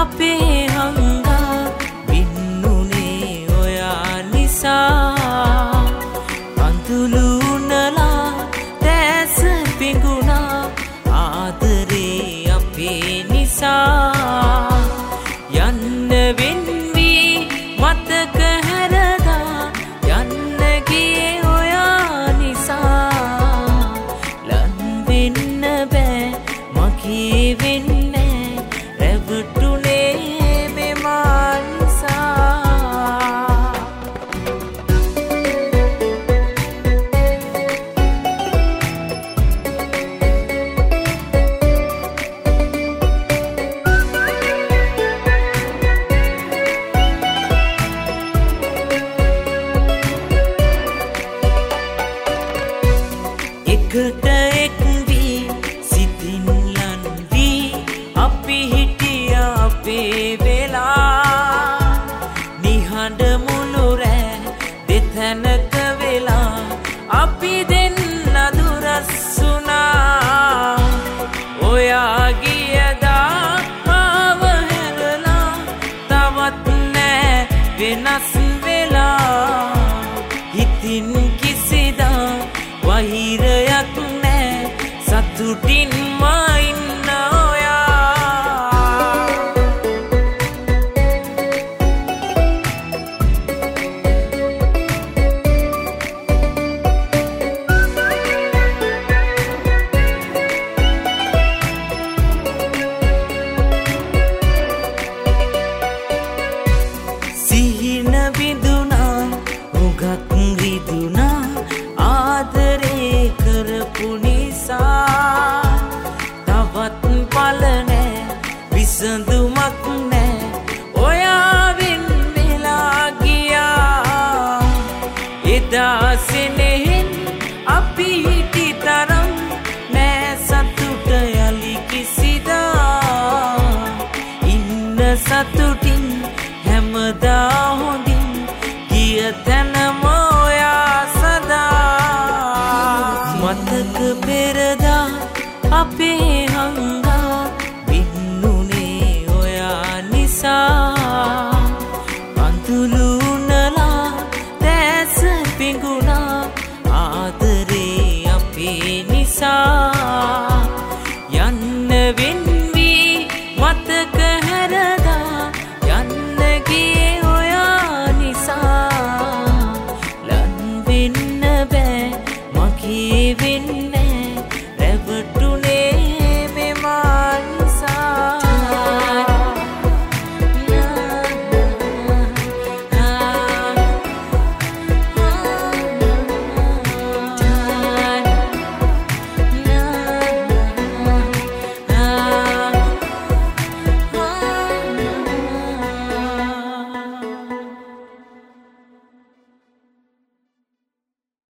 අපේ හංගා වින්නුනේ ඔයා නිසා අඳුලුනලා දැස පිඟුණා ආදරේ අපේ නිසා යන්න වෙන්වී මතක හැරදා යන්න ගියේ ඔයා නිසා ලන් වෙන්න බෑ මගේ වෙන්නේ රැවටුනේ මෙමා නිසා එකට එක් වී සිතින් ලන් වී අපි හිටියා අපේ වෙලා නිහඬ මුළු රෑ දෙතැනක වෙලා අපි දෙන්න දුරස්සුනා ඔයා ගියදා මාව හැරලා තවත් නෑ වෙනස් වෙලා හිතින් කිසිදා වහිරයක් නෑ සතුටින් මයින්න ඔයා සිහින විදුනා උගක් රිදුනා ආදරේ කරපු නිසා තවත් පල නෑ විසඳුමක් නෑ ඔයාවෙන් වෙලා ගියා එදා සෙනෙහෙන් අපි හිටි තරම් නෑ සතුට යලි කිසිදා ඉන්න සතුටින් හැමදා හොඳින් ගිය තැනම ඔයා සදා මතක පෙරදා අපේ